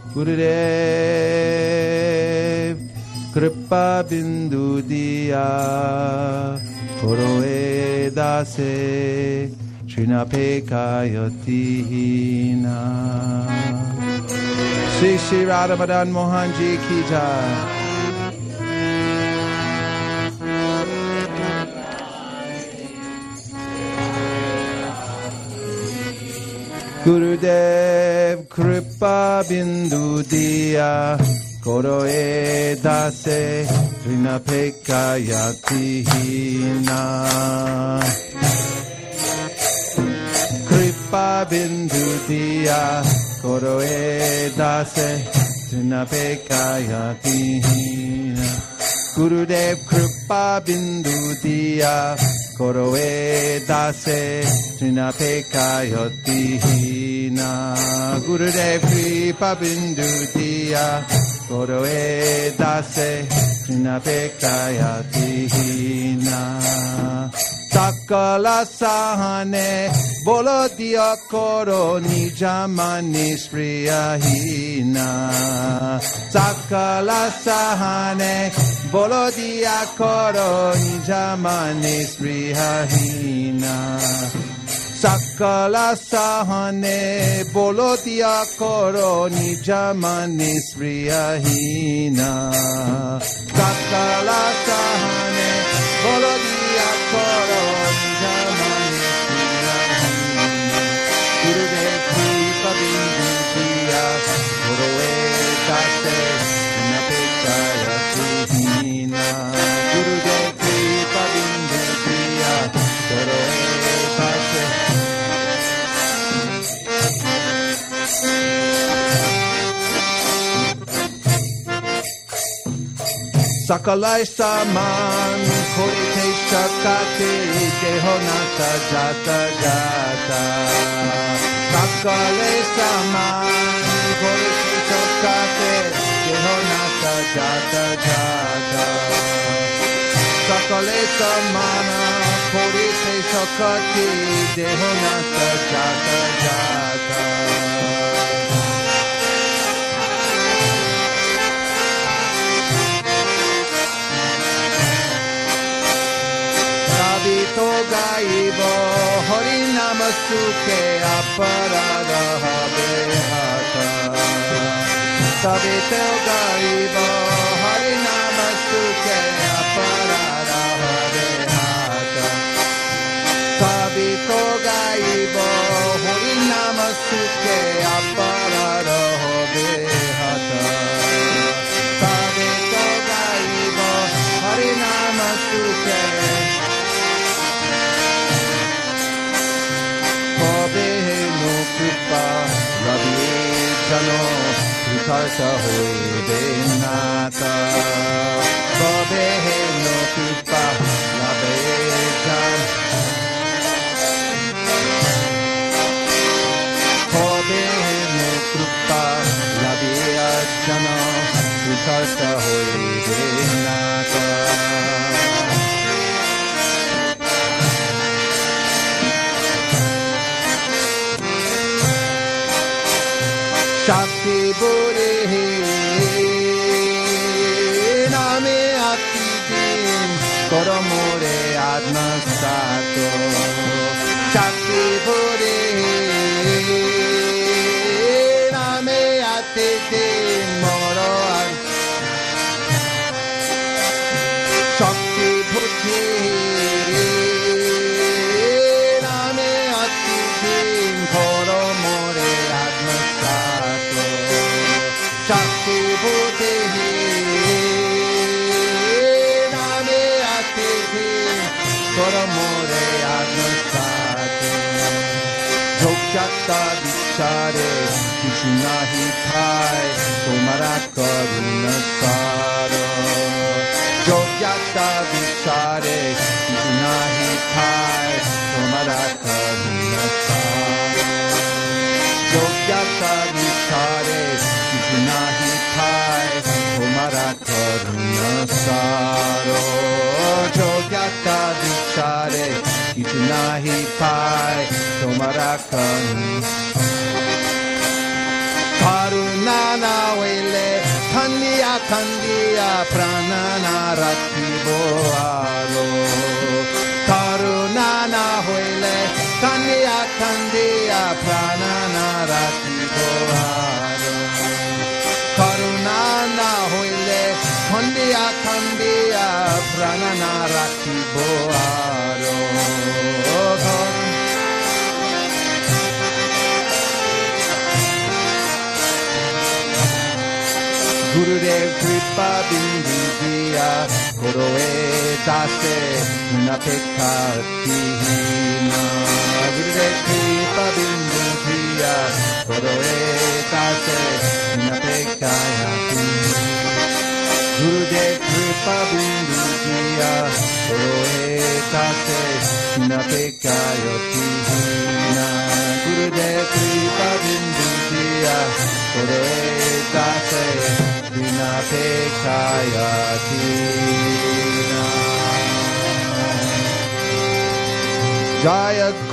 Gurudev Kripa Bindu Diya Koroe Dase Srinapekayati Hina. Shri Shri Radha Madan Mohan Ji Ki Jai. Gurudev Kripa Bindu Diya Koroe Dase Srinapekayati Hina. Kripa Bindu Diya Koroe Dase Srinapekayati Hina. Gurudev Kripa Bindu Diya Koroe Dase Srinapekayati Hina. Gurudev Kripa Bindu Diya Koroe Dase Srinapekayati Hina. Sakala Sahane Bolo Diya Koro Nijamani Spriyahina. Sakala Sahane Bolo Diya Koro Nijamani Spriyahina. Sakala Sahane Bolo Diya Koro Nijamani Spriyahina. Sakala Sahane Bolo Diya Koro Nijamani Spriyahina. Gurudev Kripa Bindu Diya Koroe Dase Srinapekayati Hina. Gurudev Kripa Bindu Diya Koroe Dase. Sakalai Saman Korite Shakate Dehonata Jata Jata. Sakalai Saman Korite Shakate Dehonata Jata Jata. Sakalai Samana Korite Shakate Dehonata Jata Jata. Sabito Gaibo Harinama Sukhe Aparada Habehata. Sabito Gaibo Harinama Sukhe Aparada Habehata. Sabito Gaibo Harinama Sukhe Aparada Habehata. Sabito Gaibo Harinama Sukhe Rabi Jano Vikarta Hoy Benata. Babe no Kripa Rabi Jan. Babe no Kripa Rabi Jano Vikarta Hoy Benata. Shakti Buri Name Ati Din Koromore Atma Sato. Shakti Buri Name Ati Din Moro Shakti Buri Name Ati Din Koromore Atma Sato. Shakti Bhuti Name Atithi Koramore Admasate. Jogyata Vichare Krishna Hi Thai Tomara Karuna Saro. Jogyata Vichare Krishna Hi Thai Tomara Karuna Saro. Jogyata Vichare Krishna Hi Thai Tomara Karuna Saro. Jogyata Vichare Krishna Hi Thai Tomara Karuna Karuna Kandiya pranana rakhibo aro Karunana hoile Kandiya pranana rakhibo aro Karunana hoile Kandiya pranana rakhibo aro Gurudev Kripa Bindu Diya Koroe Dase Munapeka Tihina Gurudev Kripa Bindu Diya Koroe Dase Munapeka Tihina Gurudev Kripa Bindu Diya Koroe Dase Munapeka Tihina Gurudev Kripa Bindu Diya Koroe Dase Jaya